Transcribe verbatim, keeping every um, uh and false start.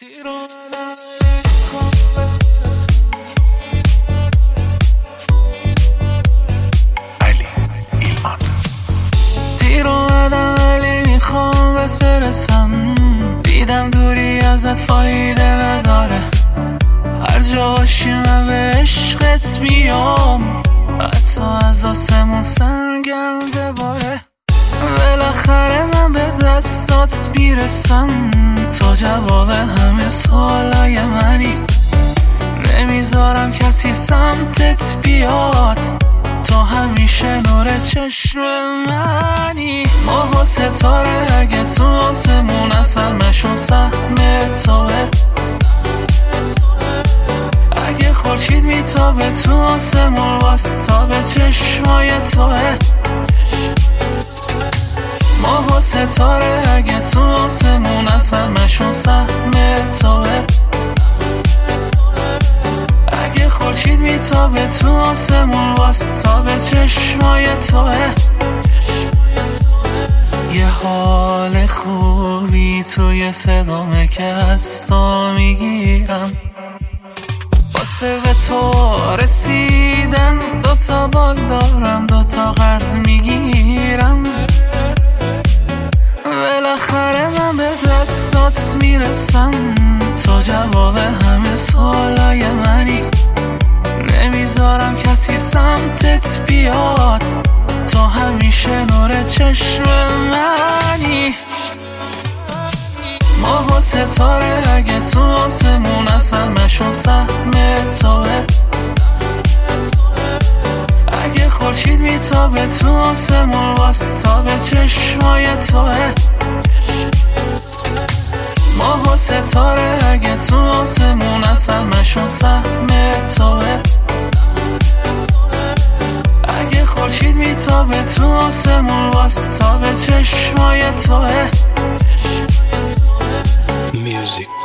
علی ایلمان دیر اومدم ولی میخوام بهت برسم. دیدم دوری ازت فایده نداره. هر جا باشی من به عشقت میام، حتی از آسمون سنگم بباره. بالاخره من به دستات میرسم، تو جواب همه سوالای منی. نمیذارم کسی سمتت بیاد، تو همیشه نور چشم منی. ماه و ستاره اگه تو آسمون اصلا مشون سهم توه. اگه خورشید میتابه تو آسمون واستا به چشمای توه. ماه و ستاره اگه تو آسمون اصلا مشون سهم توه. اگه خورشید میتابه تو آسمون واستا به چشمای توه. یه حال خوبی توی صدامه که از تو میگیرم. واسه به تو رسیدن دوتا بال دارم، دوتا قرض میگیرم. بالاخره من به دستات میرسم، تو جواب همه سوالای منی. نمیذارم کسی سمتت بیاد، تو همیشه نور چشم منی. ماه و ستاره اگه تو آسمون اصلا مشون سهم توه. اگه خورشید میتابه تو آسمون واستا به چشمای توه. ماه و ستاره اگه تو آسمون اصلا مشون سهم توه. اگه خورشید میتابه تو آسمون واستا به چشمای توه. میوزیک